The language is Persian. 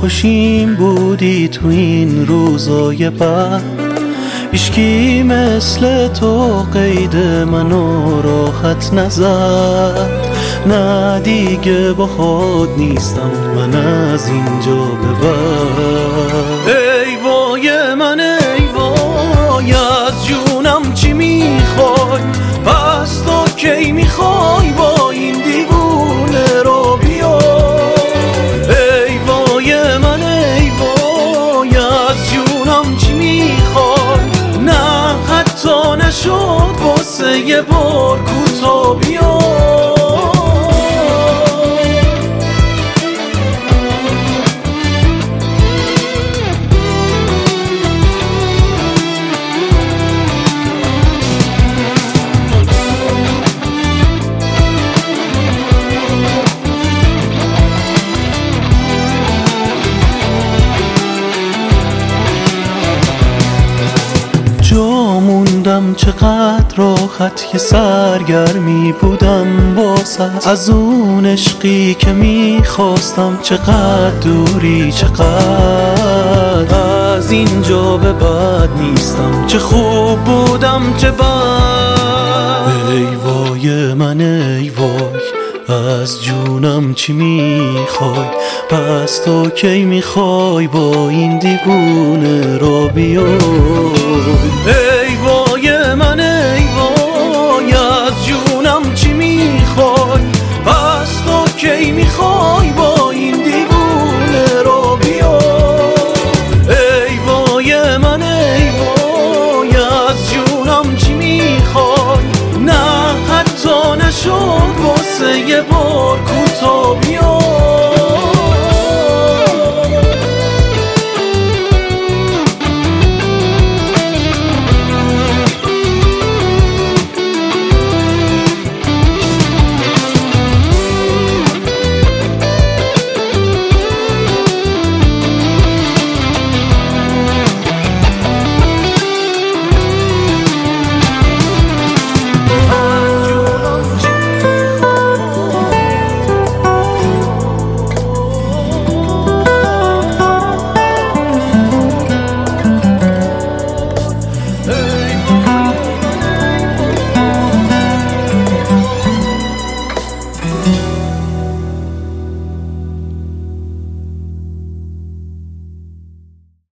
خوشیم بودی تو این روزای بد، هیچکی مثل تو قید منو راحت نزد. نه دیگه با خود نیستم من از اینجا به بعد. ای وای من ای وای، از جونم چی میخوای؟ پس تو کی میخوای با این دیوونه رو بیای؟ ای وای من ای وای، از جونم چی میخوای؟ نه حتی نشد واسه یه بار کوتا بیای. جا موندم چقدر راحت که سرگرمی بودم واسه، از اون عشقی که میخواستم چقدر دوری، چقدر از اینجا به بعد نیستم. چه خوب بودم چه بد. ای وای من ای وای، از جونم چی میخوای؟ پس تو کی میخوای با این دیوونه را بیای؟ ای وای